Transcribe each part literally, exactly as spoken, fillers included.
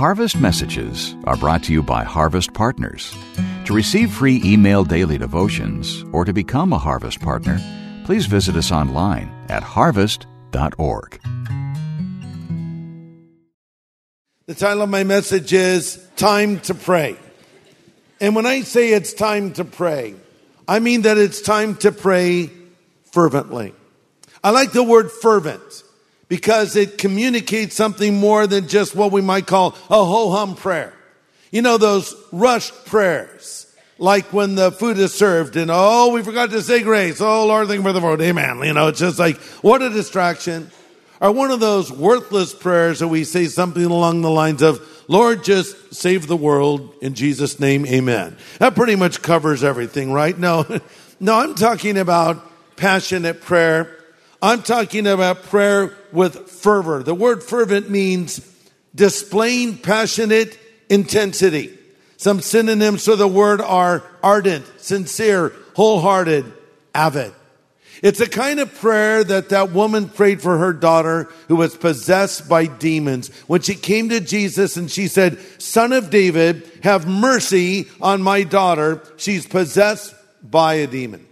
Harvest Messages are brought to you by Harvest Partners. To receive free email daily devotions or to become a Harvest Partner, please visit us online at harvest dot org. The title of my message is Time to Pray. And when I say it's time to pray, I mean that it's time to pray fervently. I like the word fervent because it communicates something more than just what we might call a ho-hum prayer. You know, those rushed prayers, like when the food is served and, oh, we forgot to say grace. Oh, Lord, thank you for the food. Amen. You know, it's just like, what a distraction. Or one of those worthless prayers that we say something along the lines of, Lord, just save the world in Jesus' name, amen. That pretty much covers everything, right? No, no, I'm talking about passionate prayer. I'm talking about prayer with fervor. The word fervent means displaying passionate intensity. Some synonyms for the word are ardent, sincere, wholehearted, avid. It's a kind of prayer that that woman prayed for her daughter who was possessed by demons. When she came to Jesus and she said, Son of David, have mercy on my daughter. She's possessed by a demon.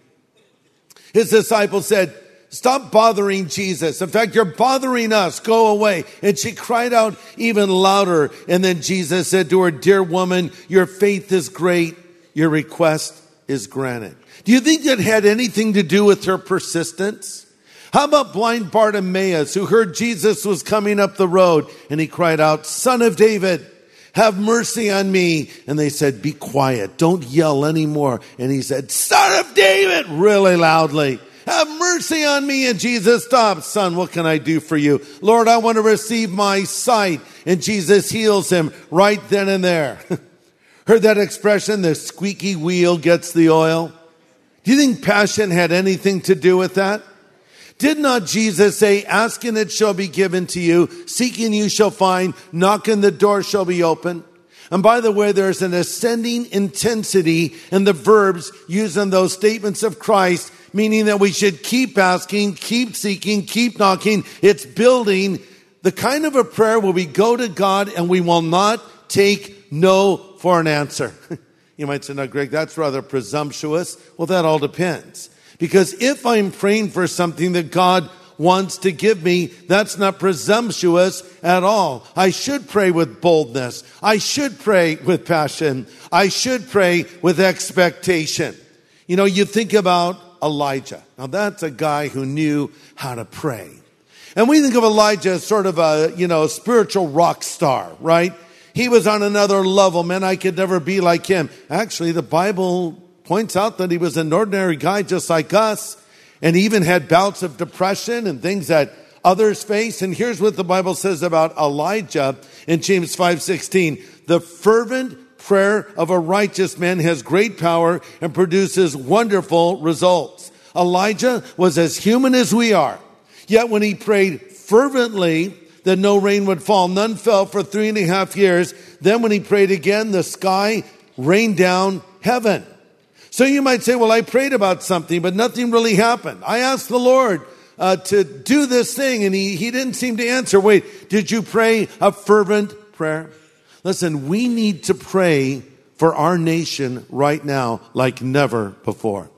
His disciples said, stop bothering Jesus. In fact, you're bothering us. Go away. And she cried out even louder. And then Jesus said to her, dear woman, your faith is great. Your request is granted. Do you think that had anything to do with her persistence? How about blind Bartimaeus, who heard Jesus was coming up the road, and he cried out, Son of David, have mercy on me. And they said, be quiet. Don't yell anymore. And he said, Son of David, really loudly, have mercy on me. And Jesus stopped. Son, what can I do for you? Lord, I want to receive my sight. And Jesus heals him right then and there. Heard that expression, the squeaky wheel gets the oil? Do you think passion had anything to do with that? Did not Jesus say, ask and it shall be given to you, seek and you shall find, knock and the door shall be open? And by the way, there's an ascending intensity in the verbs used in those statements of Christ, meaning that we should keep asking, keep seeking, keep knocking. It's building the kind of a prayer where we go to God and we will not take no for an answer. You might say, no, Greg, that's rather presumptuous. Well, that all depends. Because if I'm praying for something that God wants to give me, that's not presumptuous at all. I should pray with boldness. I should pray with passion. I should pray with expectation. You know, you think about Elijah. Now, that's a guy who knew how to pray. And we think of Elijah as sort of a, you know, spiritual rock star, right? He was on another level. Man, I could never be like him. Actually, the Bible points out that he was an ordinary guy just like us. And he even had bouts of depression and things that others face. And here's what the Bible says about Elijah in James five sixteen. The fervent prayer of a righteous man has great power and produces wonderful results. Elijah was as human as we are. Yet when he prayed fervently that no rain would fall, none fell for three and a half years. Then when he prayed again, the sky rained down heaven. So you might say, well, I prayed about something, but nothing really happened. I asked the Lord uh, to do this thing, and he, he didn't seem to answer. Wait, did you pray a fervent prayer? Listen, we need to pray for our nation right now like never before.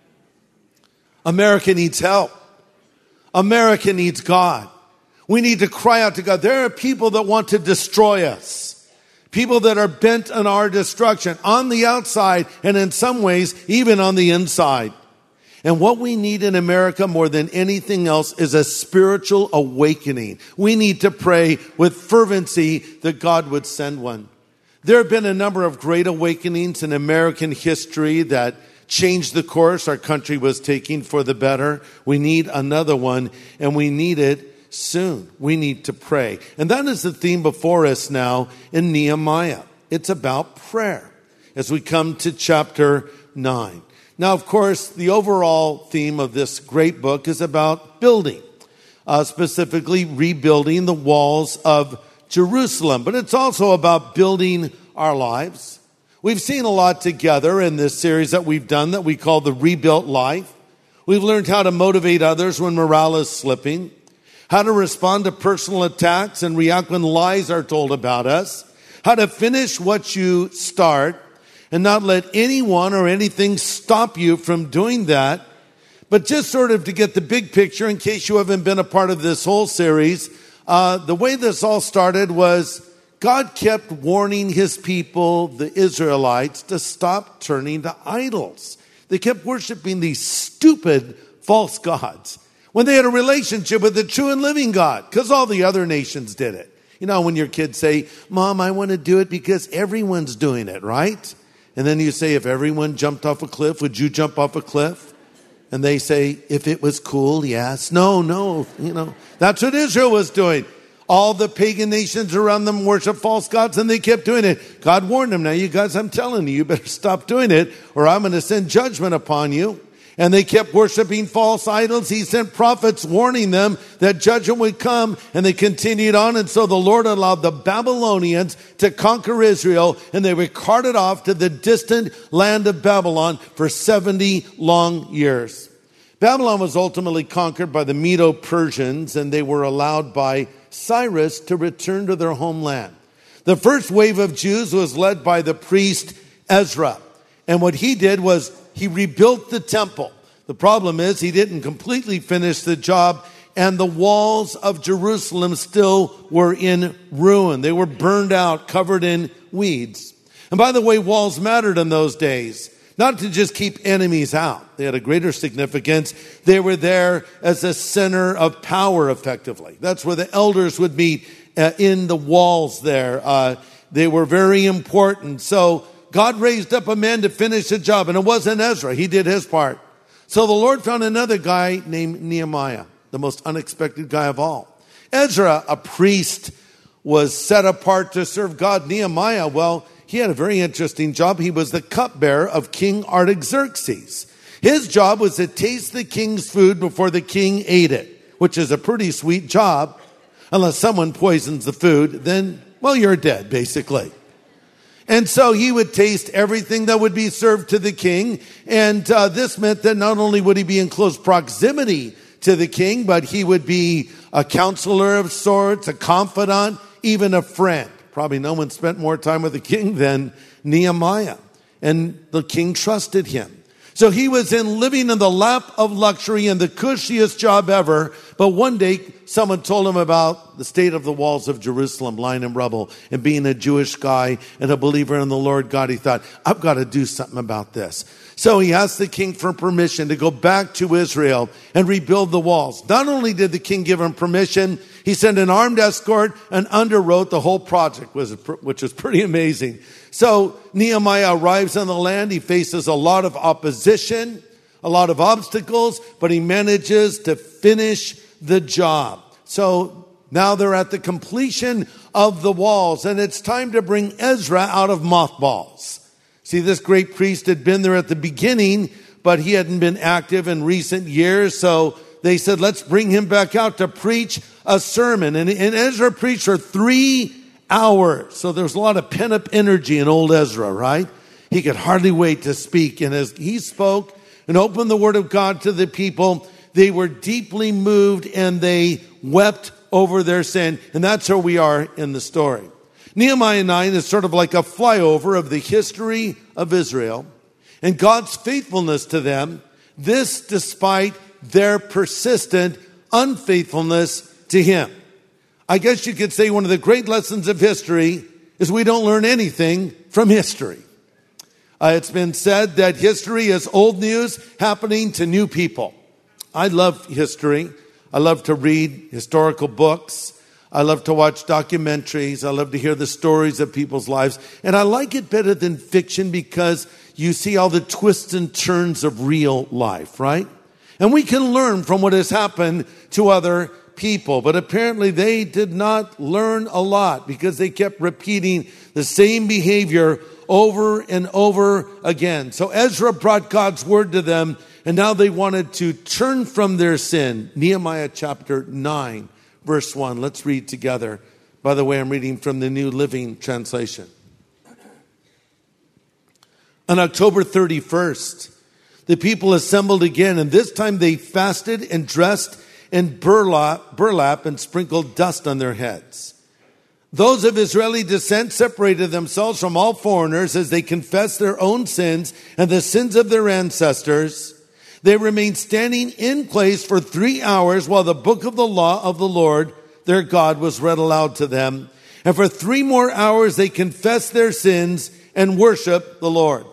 America needs help. America needs God. We need to cry out to God. There are people that want to destroy us. People that are bent on our destruction on the outside and in some ways even on the inside. And what we need in America more than anything else is a spiritual awakening. We need to pray with fervency that God would send one. There have been a number of great awakenings in American history that changed the course our country was taking for the better. We need another one, and we need it soon. We need to pray. And that is the theme before us now in Nehemiah. It's about prayer as we come to chapter nine. Now, of course, the overall theme of this great book is about building, uh, specifically rebuilding the walls of Jerusalem. But it's also about building our lives. We've seen a lot together in this series that we've done that we call the Rebuilt Life. We've learned how to motivate others when morale is slipping, how to respond to personal attacks and react when lies are told about us, how to finish what you start, and not let anyone or anything stop you from doing that. But just sort of to get the big picture, in case you haven't been a part of this whole series, uh, the way this all started was God kept warning his people, the Israelites, to stop turning to idols. They kept worshiping these stupid false gods when they had a relationship with the true and living God, because all the other nations did it. You know, when your kids say, Mom, I want to do it because everyone's doing it, right? And then you say, if everyone jumped off a cliff, would you jump off a cliff? And they say, if it was cool, yes. No, no, you know, that's what Israel was doing. All the pagan nations around them worship false gods, and they kept doing it. God warned them, now you guys, I'm telling you, you better stop doing it, or I'm going to send judgment upon you. And they kept worshiping false idols. He sent prophets warning them that judgment would come, and they continued on. And so the Lord allowed the Babylonians to conquer Israel, and they were carted off to the distant land of Babylon for seventy long years. Babylon was ultimately conquered by the Medo-Persians, and they were allowed by Cyrus to return to their homeland. The first wave of Jews was led by the priest Ezra. And what he did was he rebuilt the temple. The problem is he didn't completely finish the job, and the walls of Jerusalem still were in ruin. They were burned out, covered in weeds. And by the way, walls mattered in those days. Not to just keep enemies out. They had a greater significance. They were there as a center of power, effectively. That's where the elders would meet uh, in the walls there. Uh, they were very important. So God raised up a man to finish the job, and it wasn't Ezra. He did his part. So the Lord found another guy named Nehemiah, the most unexpected guy of all. Ezra, a priest, was set apart to serve God. Nehemiah, well, he had a very interesting job. He was the cupbearer of King Artaxerxes. His job was to taste the king's food before the king ate it, which is a pretty sweet job. Unless someone poisons the food, then, well, you're dead, basically. And so he would taste everything that would be served to the king. And uh, this meant that not only would he be in close proximity to the king, but he would be a counselor of sorts, a confidant, even a friend. Probably no one spent more time with the king than Nehemiah. And the king trusted him. So he was in living in the lap of luxury and the cushiest job ever. But one day, someone told him about the state of the walls of Jerusalem lying in rubble. And being a Jewish guy and a believer in the Lord God, he thought, I've got to do something about this. So he asked the king for permission to go back to Israel and rebuild the walls. Not only did the king give him permission, he sent an armed escort and underwrote the whole project, which was pretty amazing. So Nehemiah arrives on the land. He faces a lot of opposition, a lot of obstacles, but he manages to finish the job. So now they're at the completion of the walls, and it's time to bring Ezra out of mothballs. See, this great priest had been there at the beginning, but he hadn't been active in recent years. So they said, let's bring him back out to preach a sermon. And, and Ezra preached for three hours. So there was a lot of pent-up energy in old Ezra, right? He could hardly wait to speak. And as he spoke and opened the word of God to the people, they were deeply moved and they wept over their sin. And that's where we are in the story. Nehemiah nine is sort of like a flyover of the history of Israel and God's faithfulness to them. This despite their persistent unfaithfulness to him. I guess you could say one of the great lessons of history is we don't learn anything from history. Uh, it's been said that history is old news happening to new people. I love history. I love to read historical books. I love to watch documentaries. I love to hear the stories of people's lives. And I like it better than fiction because you see all the twists and turns of real life, right? And we can learn from what has happened to other people. But apparently they did not learn a lot because they kept repeating the same behavior over and over again. So Ezra brought God's word to them, and now they wanted to turn from their sin. Nehemiah chapter nine. Verse one, let's read together. By the way, I'm reading from the New Living Translation. On October thirty-first, the people assembled again, and this time they fasted and dressed in burlap, burlap and sprinkled dust on their heads. Those of Israeli descent separated themselves from all foreigners as they confessed their own sins and the sins of their ancestors. They remained standing in place for three hours while the book of the law of the Lord, their God, was read aloud to them. And for three more hours they confessed their sins and worshiped the Lord.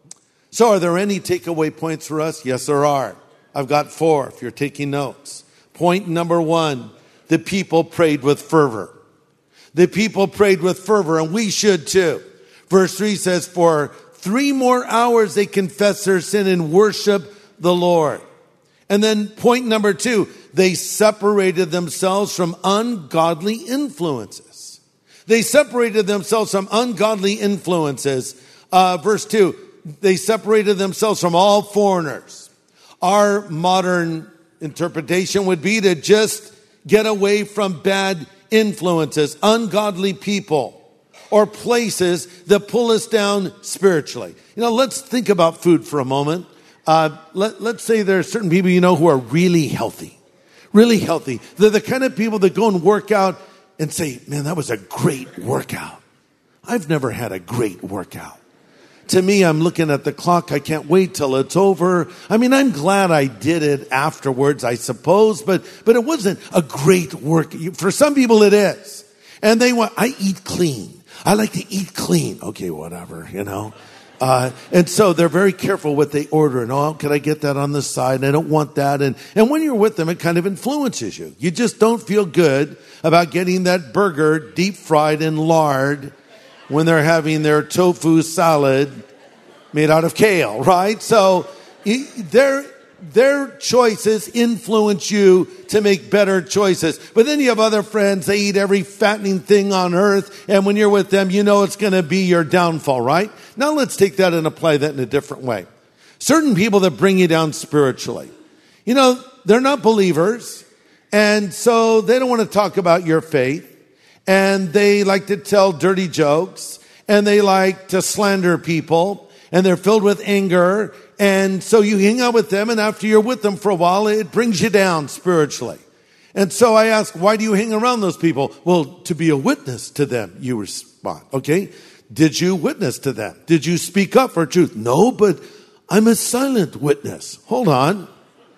So are there any takeaway points for us? Yes, there are. I've got four if you're taking notes. Point number one, the people prayed with fervor. The people prayed with fervor, and we should too. Verse three says, for three more hours they confessed their sin and worshiped the Lord. And then point number two, they separated themselves from ungodly influences. They separated themselves from ungodly influences. Uh, verse two, they separated themselves from all foreigners. Our modern interpretation would be to just get away from bad influences, ungodly people, or places that pull us down spiritually. You know, let's think about food for a moment. Uh, let, let's say there are certain people you know who are really healthy, really healthy. They're the kind of people that go and work out and say, man, that was a great workout. I've never had a great workout. To me, I'm looking at the clock. I can't wait till it's over. I mean, I'm glad I did it afterwards, I suppose, but, but it wasn't a great work. For some people it is. And they want, I eat clean. I like to eat clean. Okay, whatever, you know. Uh, and so they're very careful what they order. And, oh, can I get that on the side? I don't want that. And, and when you're with them, it kind of influences you. You just don't feel good about getting that burger deep fried in lard when they're having their tofu salad made out of kale, right? So their, their choices influence you to make better choices. But then you have other friends, they eat every fattening thing on earth, and when you're with them, you know it's going to be your downfall, right? Now let's take that and apply that in a different way. Certain people that bring you down spiritually. You know, they're not believers, and so they don't want to talk about your faith. And they like to tell dirty jokes, and they like to slander people, and they're filled with anger. And so you hang out with them, and after you're with them for a while, it brings you down spiritually. And so I ask, why do you hang around those people? Well, to be a witness to them, you respond. Okay? Did you witness to them? Did you speak up for truth? No, but I'm a silent witness. Hold on.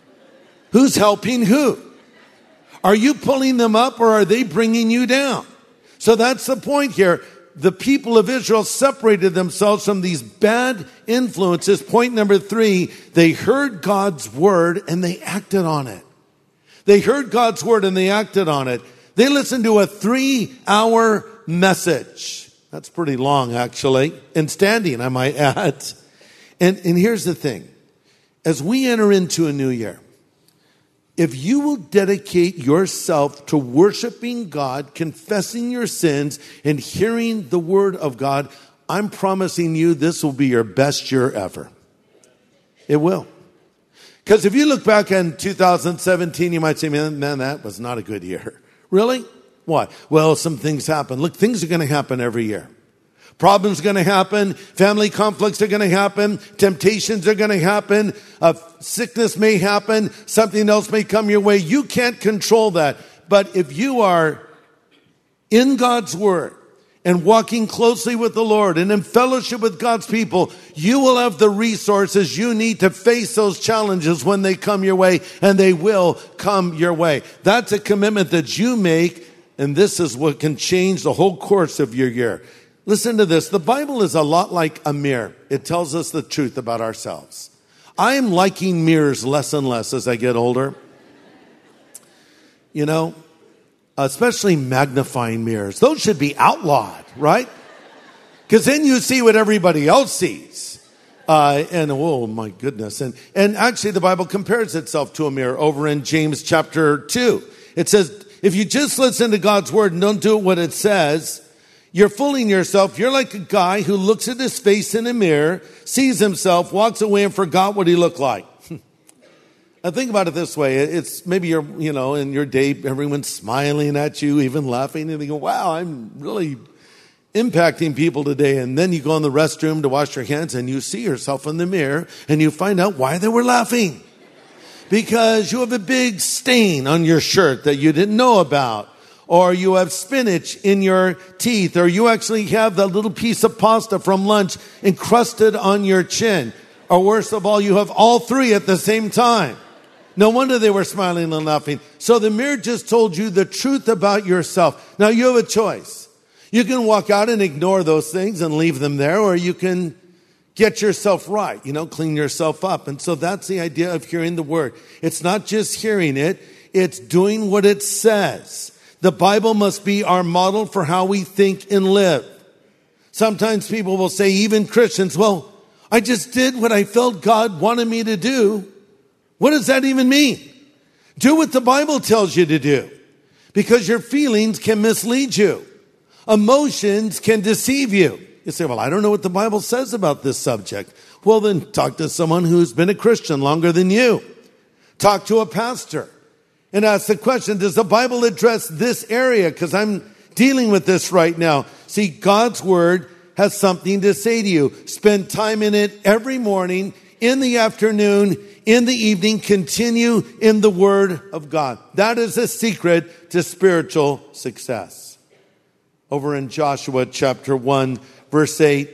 Who's helping who? Are you pulling them up, or are they bringing you down? So that's the point here. The people of Israel separated themselves from these bad influences. Point number three, they heard God's word and they acted on it. They heard God's word and they acted on it. They listened to a three-hour message. That's pretty long, actually. And standing, I might add. And, and here's the thing. As we enter into a new year, if you will dedicate yourself to worshiping God, confessing your sins, and hearing the word of God, I'm promising you this will be your best year ever. It will. Because if you look back in two thousand seventeen, you might say, man, man, that was not a good year. Really? Why? Well, some things happen. Look, things are going to happen every year. Problems are going to happen. Family conflicts are going to happen. Temptations are going to happen. Uh, sickness may happen. Something else may come your way. You can't control that. But if you are in God's word and walking closely with the Lord and in fellowship with God's people, you will have the resources you need to face those challenges when they come your way, and they will come your way. That's a commitment that you make, and this is what can change the whole course of your year. Listen to this. The Bible is a lot like a mirror. It tells us the truth about ourselves. I am liking mirrors less and less as I get older. You know, especially magnifying mirrors. Those should be outlawed, right? Because then you see what everybody else sees. Uh, and oh my goodness. And, and actually the Bible compares itself to a mirror over in James chapter two. It says, if you just listen to God's word and don't do what it says, you're fooling yourself. You're like a guy who looks at his face in a mirror, sees himself, walks away and forgot what he looked like. Now think about it this way. It's maybe you're, you know, in your day, everyone's smiling at you, even laughing, and you go, wow, I'm really impacting people today. And then you go in the restroom to wash your hands and you see yourself in the mirror and you find out why they were laughing. Because you have a big stain on your shirt that you didn't know about. or you have spinach in your teeth, or you actually have that little piece of pasta from lunch encrusted on your chin, or worst of all, you have all three at the same time. No wonder they were smiling and laughing. So the mirror just told you the truth about yourself. Now you have a choice. You can walk out and ignore those things and leave them there, or you can get yourself right, you know, clean yourself up. And so that's the idea of hearing the word. It's not just hearing it, it's doing what it says. The Bible must be our model for how we think and live. Sometimes people will say, even Christians, well, I just did what I felt God wanted me to do. What does that even mean? Do what the Bible tells you to do, because your feelings can mislead you. Emotions can deceive you. You say, well, I don't know what the Bible says about this subject. Well, then talk to someone who's been a Christian longer than you. Talk to a pastor and ask the question, does the Bible address this area? Because I'm dealing with this right now. See, God's word has something to say to you. Spend time in it every morning, in the afternoon, in the evening. Continue in the word of God. That is the secret to spiritual success. Over in Joshua chapter one, verse eight,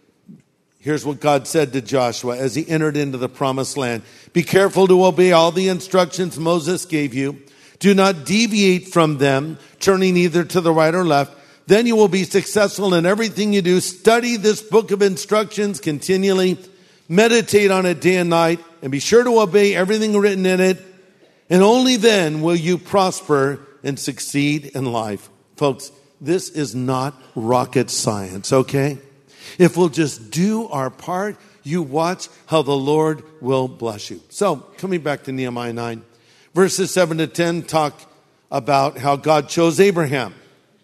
here's what God said to Joshua as he entered into the promised land. Be careful to obey all the instructions Moses gave you. Do not deviate from them, turning either to the right or left. Then you will be successful in everything you do. Study this book of instructions continually. Meditate on it day and night, and be sure to obey everything written in it. And only then will you prosper and succeed in life. Folks, this is not rocket science, okay? If we'll just do our part, you watch how the Lord will bless you. So, coming back to Nehemiah nine, verses seven to ten talk about how God chose Abraham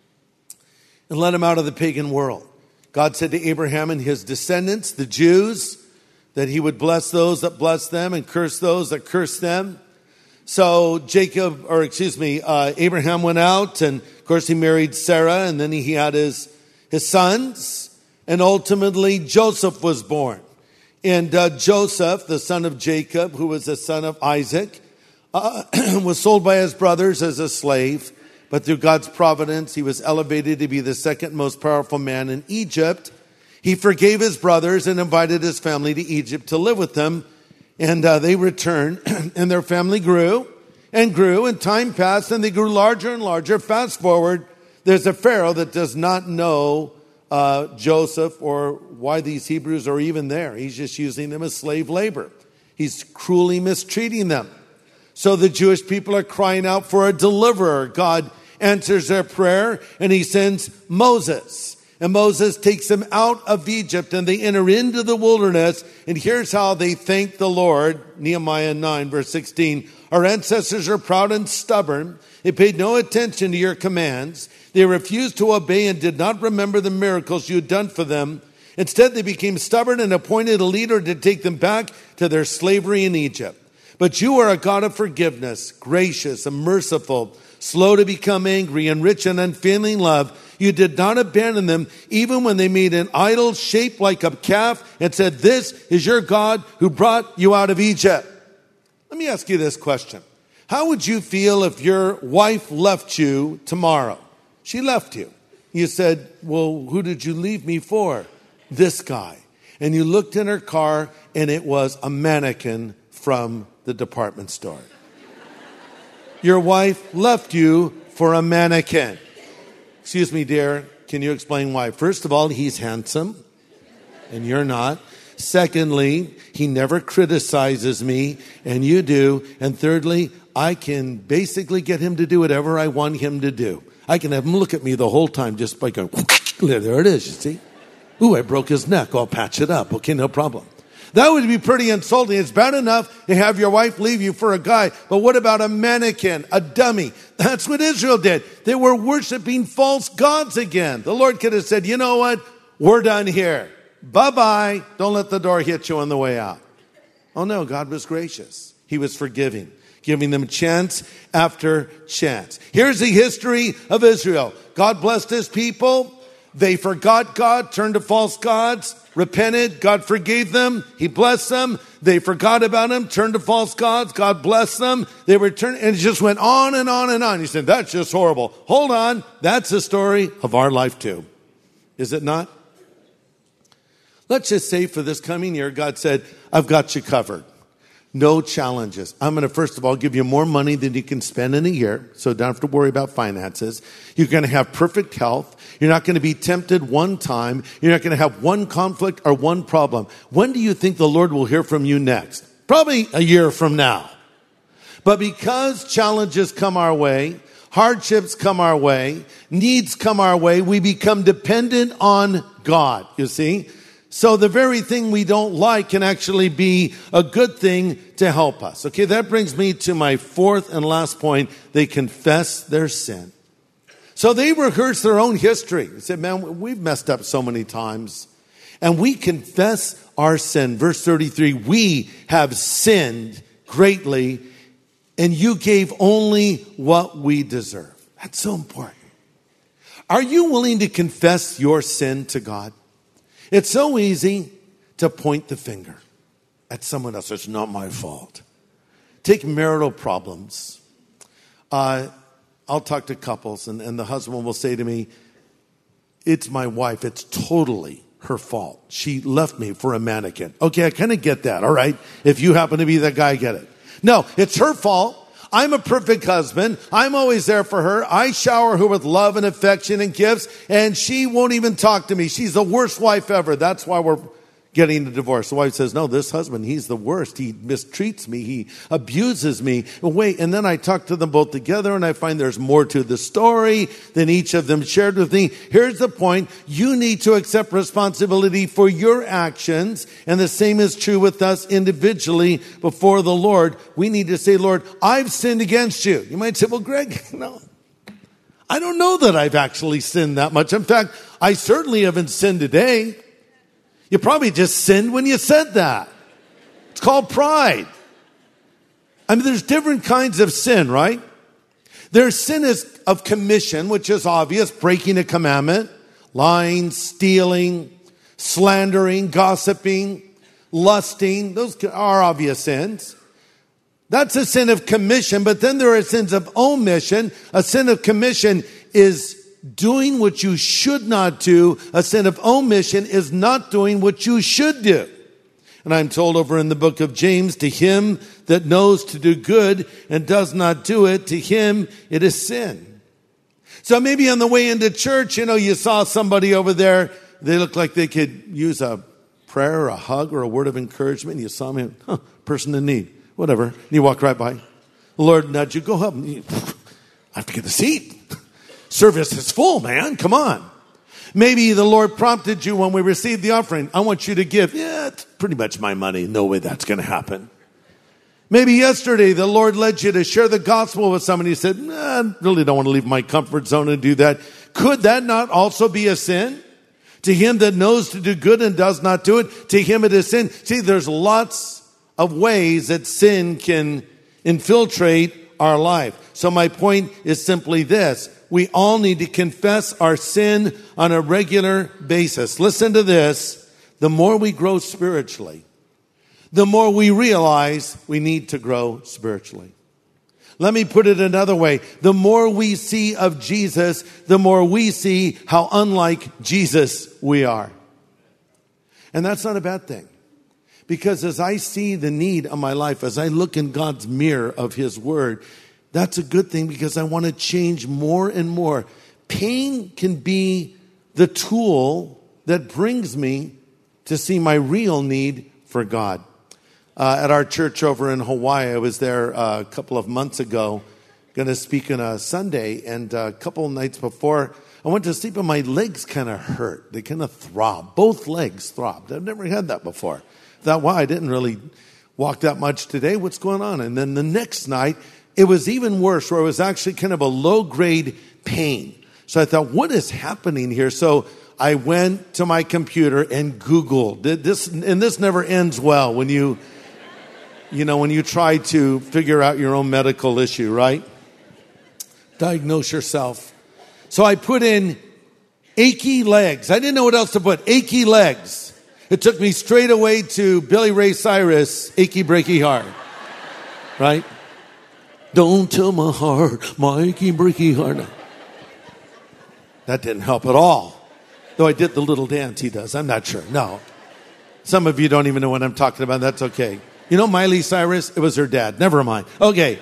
and led him out of the pagan world. God said to Abraham and his descendants, the Jews, that he would bless those that bless them and curse those that curse them. So Jacob, or excuse me, uh, Abraham went out, and of course he married Sarah, and then he had his, his sons, and ultimately Joseph was born. And uh, Joseph, the son of Jacob, who was the son of Isaac, uh, was sold by his brothers as a slave. But through God's providence, he was elevated to be the second most powerful man in Egypt. He forgave his brothers and invited his family to Egypt to live with them. And uh, they returned, and their family grew and grew, and time passed, and they grew larger and larger. Fast forward, there's a Pharaoh that does not know uh, Joseph or why these Hebrews are even there. He's just using them as slave labor. He's cruelly mistreating them. So the Jewish people are crying out for a deliverer. God answers their prayer, and he sends Moses. And Moses takes them out of Egypt, and they enter into the wilderness. And here's how they thank the Lord. Nehemiah nine, verse sixteen. Our ancestors are proud and stubborn. They paid no attention to your commands. They refused to obey and did not remember the miracles you had done for them. Instead, they became stubborn and appointed a leader to take them back to their slavery in Egypt. But you are a God of forgiveness, gracious and merciful, slow to become angry, and rich in unfailing love. You did not abandon them, even when they made an idol shaped like a calf and said, this is your God who brought you out of Egypt. Let me ask you this question. How would you feel if your wife left you tomorrow? She left you. You said, well, who did you leave me for? This guy. And you looked in her car, and it was a mannequin from the department store. Your wife left you for a mannequin. Excuse me, dear, can you explain why? First of all, he's handsome, and you're not. Secondly, he never criticizes me, and you do. And thirdly, I can basically get him to do whatever I want him to do. I can have him look at me the whole time just by going, there it is, you see? Ooh, I broke his neck. I'll patch it up. Okay, no problem. That would be pretty insulting. It's bad enough to have your wife leave you for a guy, but what about a mannequin, a dummy? That's what Israel did. They were worshiping false gods again. The Lord could have said, you know what? We're done here. Bye-bye. Don't let the door hit you on the way out. Oh no, God was gracious. He was forgiving, giving them chance after chance. Here's the history of Israel. God blessed his people. They forgot God, turned to false gods, repented, God forgave them, He blessed them. They forgot about Him, turned to false gods, God blessed them. They returned, and it just went on and on and on. You said, that's just horrible. Hold on, that's the story of our life too. Is it not? Let's just say for this coming year, God said, I've got you covered. No challenges. I'm going to, first of all, give you more money than you can spend in a year, so don't have to worry about finances. You're going to have perfect health. You're not going to be tempted one time. You're not going to have one conflict or one problem. When do you think the Lord will hear from you next? Probably a year from now. But because challenges come our way, hardships come our way, needs come our way, we become dependent on God, you see? So the very thing we don't like can actually be a good thing to help us. Okay, that brings me to my fourth and last point. They confess their sin. So they rehearse their own history. They said, man, we've messed up so many times. And we confess our sin. Verse thirty-three, we have sinned greatly, and you gave only what we deserve. That's so important. Are you willing to confess your sin to God? It's so easy to point the finger at someone else. It's not my fault. Take marital problems. Uh, I'll talk to couples, and, and the husband will say to me, it's my wife. It's totally her fault. She left me for a mannequin. Okay, I kind of get that, all right? If you happen to be that guy, I get it. No, it's her fault. I'm a perfect husband. I'm always there for her. I shower her with love and affection and gifts, and she won't even talk to me. She's the worst wife ever. That's why we're getting a divorce. The wife says, no, this husband, he's the worst. He mistreats me. He abuses me. But wait, and then I talk to them both together, and I find there's more to the story than each of them shared with me. Here's the point. You need to accept responsibility for your actions, and the same is true with us individually before the Lord. We need to say, Lord, I've sinned against you. You might say, well, Greg, no. I don't know that I've actually sinned that much. In fact, I certainly haven't sinned today. You probably just sinned when you said that. It's called pride. I mean, there's different kinds of sin, right? There's sin is of commission, which is obvious, breaking a commandment, lying, stealing, slandering, gossiping, lusting. Those are obvious sins. That's a sin of commission, but then there are sins of omission. A sin of commission is doing what you should not do. A sin of omission is not doing what you should do. And I'm told over in the book of James, to him that knows to do good and does not do it, to him it is sin. So maybe on the way into church, you know, you saw somebody over there, they look like they could use a prayer or a hug or a word of encouragement. You saw me, huh, person in need, whatever. And you walked right by. The Lord nudged you, go up. You, I have to get the seat. Service is full, man. Come on. Maybe the Lord prompted you when we received the offering. I want you to give. Yeah, it's pretty much my money. No way that's going to happen. Maybe yesterday the Lord led you to share the gospel with somebody. You said, nah, I really don't want to leave my comfort zone and do that. Could that not also be a sin? To him that knows to do good and does not do it, to him it is sin. See, there's lots of ways that sin can infiltrate our life. So my point is simply this. We all need to confess our sin on a regular basis. Listen to this. The more we grow spiritually, the more we realize we need to grow spiritually. Let me put it another way. The more we see of Jesus, the more we see how unlike Jesus we are. And that's not a bad thing. Because as I see the need of my life, as I look in God's mirror of His Word, that's a good thing because I want to change more and more. Pain can be the tool that brings me to see my real need for God. Uh, at our church over in Hawaii, I was there uh, a couple of months ago, going to speak on a Sunday, and uh, a couple of nights before, I went to sleep and my legs kind of hurt. They kind of throbbed. Both legs throbbed. I've never had that before. I thought, wow, I didn't really walk that much today. What's going on? And then the next night, it was even worse, where it was actually kind of a low-grade pain. So I thought, what is happening here? So I went to my computer and Googled. This, and this never ends well when you, you know, when you try to figure out your own medical issue, right? Diagnose yourself. So I put in Achy legs. I didn't know what else to put. Achy legs. It took me straight away to Billy Ray Cyrus, Achy Breaky Heart. Right? Don't tell my heart, my achy breaky heart. That didn't help at all. Though I did the little dance he does. I'm not sure. No. Some of you don't even know what I'm talking about. That's okay. You know Miley Cyrus? It was her dad. Never mind. Okay.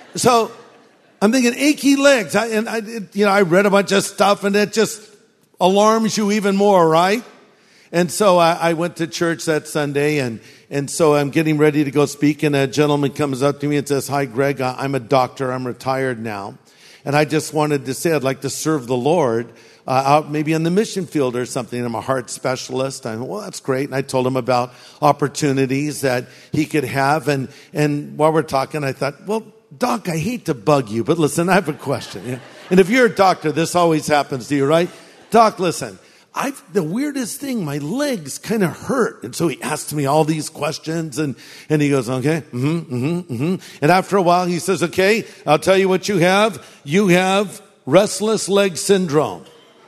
So I'm thinking achy legs. I, and I, it, you know, I read a bunch of stuff and it just alarms you even more, right? And so I, I went to church that Sunday and, and so I'm getting ready to go speak and a gentleman comes up to me and says, "Hi, Greg, I'm a doctor. I'm retired now. And I just wanted to say I'd like to serve the Lord uh, out maybe on the mission field or something. I'm a heart specialist." I went, "Well, that's great." And I told him about opportunities that he could have. And, and while we're talking, I thought, well, Doc, I hate to bug you, but listen, I have a question. Yeah? And if you're a doctor, this always happens to you, right? Doc, listen, I've, the weirdest thing, my legs kind of hurt. And so he asked me all these questions and, and he goes, okay, mm-hmm, mm-hmm, mm-hmm. And after a while he says, okay, I'll tell you what you have. You have restless leg syndrome.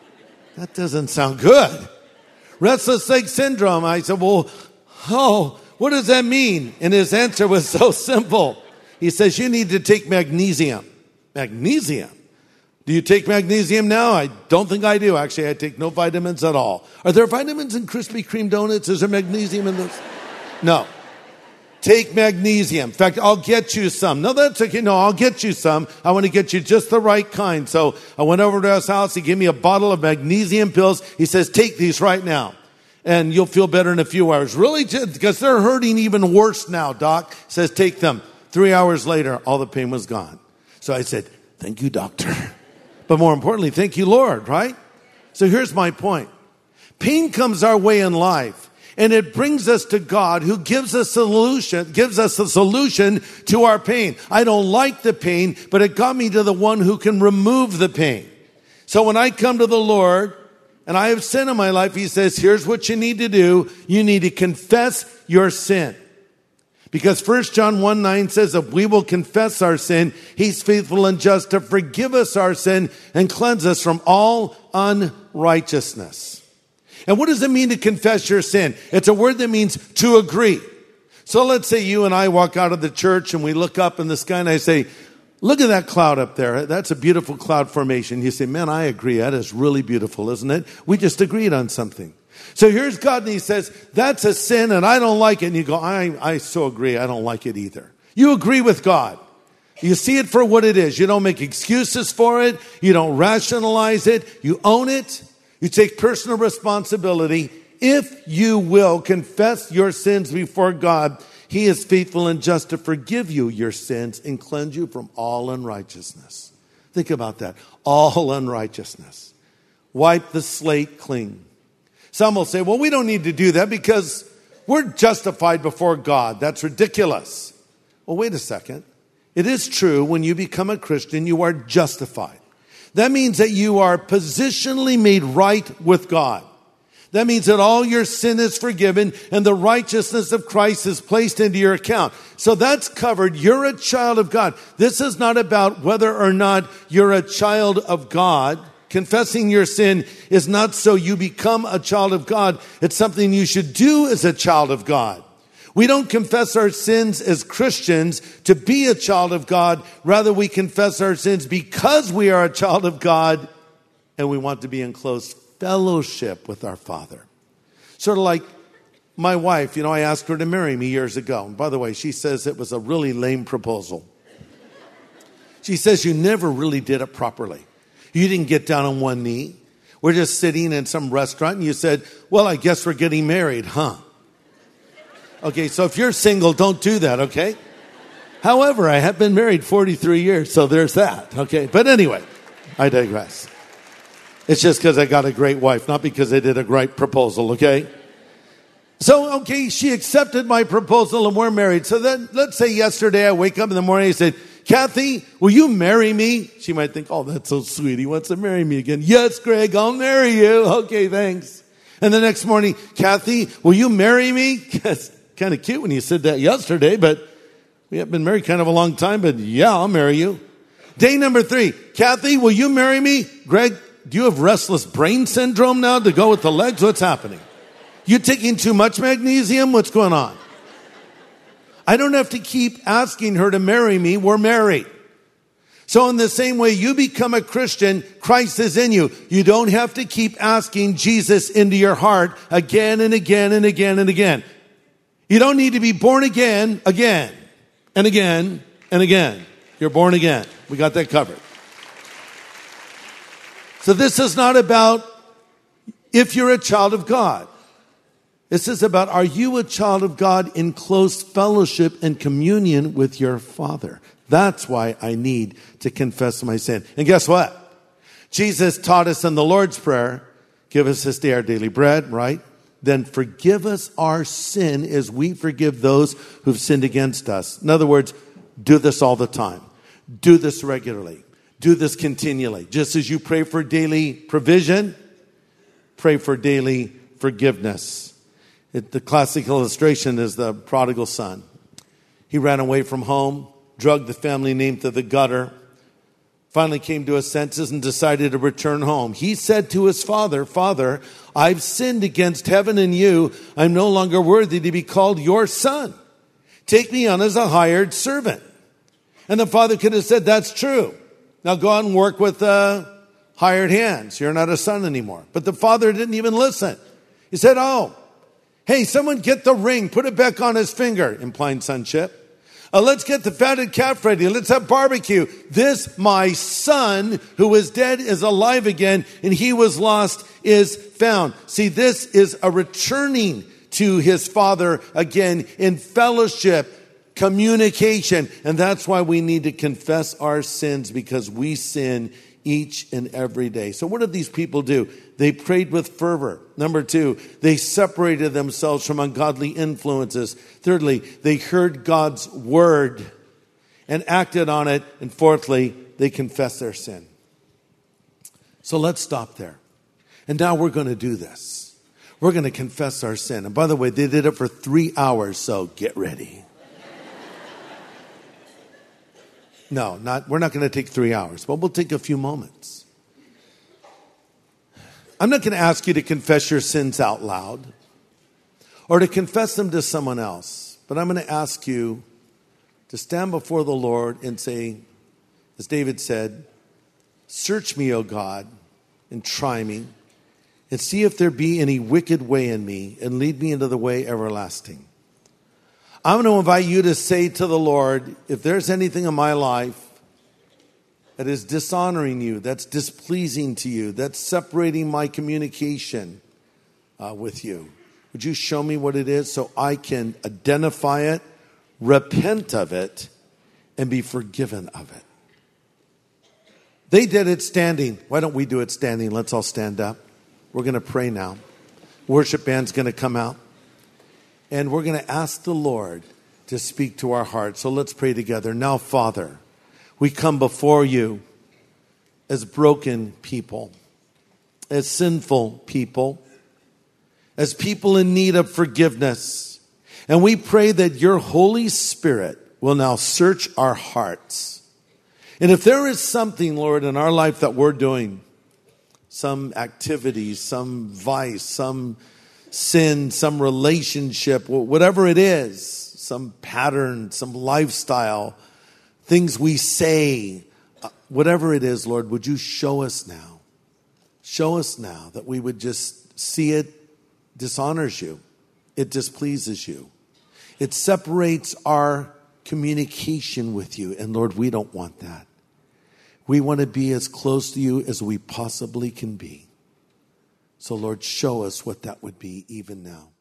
That doesn't sound good. Restless leg syndrome. I said, well, oh, what does that mean? And his answer was so simple. He says, you need to take magnesium. Magnesium? Do you take magnesium now? I don't think I do. Actually, I take no vitamins at all. Are there vitamins in Krispy Kreme donuts? Is there magnesium in those? No. Take magnesium. In fact, I'll get you some. No, that's okay. No, I'll get you some. I want to get you just the right kind. So I went over to his house. He gave me a bottle of magnesium pills. He says, take these right now and you'll feel better in a few hours. Really? Because they're hurting even worse now, Doc. He says, take them. Three hours later, all the pain was gone. So I said, thank you, doctor. But more importantly, thank you, Lord, right? So here's my point. Pain comes our way in life, and it brings us to God who gives us a solution, gives us a solution to our pain. I don't like the pain, but it got me to the one who can remove the pain. So when I come to the Lord and I have sin in my life, he says, here's what you need to do. You need to confess your sin. Because First John one nine says, if we will confess our sin, he's faithful and just to forgive us our sin and cleanse us from all unrighteousness. And what does it mean to confess your sin? It's a word that means to agree. So let's say you and I walk out of the church and we look up in the sky and I say, look at that cloud up there. That's a beautiful cloud formation. You say, man, I agree. That is really beautiful, isn't it? We just agreed on something. So here's God and he says, that's a sin and I don't like it. And you go, I, I so agree. I don't like it either. You agree with God. You see it for what it is. You don't make excuses for it. You don't rationalize it. You own it. You take personal responsibility. If you will confess your sins before God, he is faithful and just to forgive you your sins and cleanse you from all unrighteousness. Think about that. All unrighteousness. Wipe the slate clean. Some will say, well, we don't need to do that because we're justified before God. That's ridiculous. Well, wait a second. It is true when you become a Christian, you are justified. That means that you are positionally made right with God. That means that all your sin is forgiven and the righteousness of Christ is placed into your account. So that's covered. You're a child of God. This is not about whether or not you're a child of God. Confessing your sin is not so you become a child of God. It's something you should do as a child of God. We don't confess our sins as Christians to be a child of God. Rather, we confess our sins because we are a child of God and we want to be in close fellowship with our Father. Sort of like my wife, you know, I asked her to marry me years ago. And by the way, she says it was a really lame proposal. She says you never really did it properly. You didn't get down on one knee. We're just sitting in some restaurant and you said, well, I guess we're getting married, huh? Okay, so if you're single, don't do that, okay? However, I have been married forty-three years, so there's that, okay? But anyway, I digress. It's just because I got a great wife, not because I did a great proposal, okay? So, okay, she accepted my proposal and we're married. So then, let's say yesterday I wake up in the morning and I said, Kathy, will you marry me? She might think, oh, that's so sweet. He wants to marry me again. Yes, Greg, I'll marry you. Okay, thanks. And the next morning, Kathy, will you marry me? It's kind of cute when you said that yesterday, but we have been married kind of a long time, but yeah, I'll marry you. Day number three, Kathy, will you marry me? Greg, do you have restless brain syndrome now to go with the legs? What's happening? You taking too much magnesium? What's going on? I don't have to keep asking her to marry me. We're married. So in the same way you become a Christian, Christ is in you. You don't have to keep asking Jesus into your heart again and again and again and again. You don't need to be born again, again, and again, and again. You're born again. We got that covered. So this is not about if you're a child of God. This is about, are you a child of God in close fellowship and communion with your Father? That's why I need to confess my sin. And guess what? Jesus taught us in the Lord's Prayer, give us this day our daily bread, right? Then forgive us our sin as we forgive those who've sinned against us. In other words, do this all the time. Do this regularly. Do this continually. Just as you pray for daily provision, pray for daily forgiveness. It, the classic illustration is the prodigal son. He ran away from home, drugged the family name to the gutter, finally came to his senses and decided to return home. He said to his father, Father, I've sinned against heaven and you. I'm no longer worthy to be called your son. Take me on as a hired servant. And the father could have said, that's true. Now go out and work with uh, hired hands. You're not a son anymore. But the father didn't even listen. He said, oh, hey, someone get the ring. Put it back on his finger, implying sonship. Uh, let's get the fatted calf ready. Let's have barbecue. This, my son, who was dead, is alive again, and he was lost, is found. See, this is a returning to his father again in fellowship, communication. And that's why we need to confess our sins, because we sin each and every day. So what did these people do? They prayed with fervor. Number two, they separated themselves from ungodly influences. Thirdly, they heard God's word and acted on it. And fourthly, they confessed their sin. So let's stop there. And now we're going to do this. We're going to confess our sin. And by the way, they did it for three hours, so get ready. No, not, we're not going to take three hours, but we'll take a few moments. I'm not going to ask you to confess your sins out loud or to confess them to someone else, but I'm going to ask you to stand before the Lord and say, as David said, search me, O God, and try me, and see if there be any wicked way in me, and lead me into the way everlasting. I'm going to invite you to say to the Lord, if there's anything in my life that is dishonoring you, that's displeasing to you, that's separating my communication uh, with you, would you show me what it is so I can identify it, repent of it, and be forgiven of it? They did it standing. Why don't we do it standing? Let's all stand up. We're going to pray now. Worship band's going to come out. And we're going to ask the Lord to speak to our hearts. So let's pray together. Now, Father, we come before you as broken people, as sinful people, as people in need of forgiveness. And we pray that your Holy Spirit will now search our hearts. And if there is something, Lord, in our life that we're doing, some activity, some vice, some sin, some relationship, whatever it is, some pattern, some lifestyle, things we say, whatever it is, Lord, would you show us now? Show us now that we would just see it dishonors you. It displeases you. It separates our communication with you. And Lord, we don't want that. We want to be as close to you as we possibly can be. So Lord, show us what that would be even now.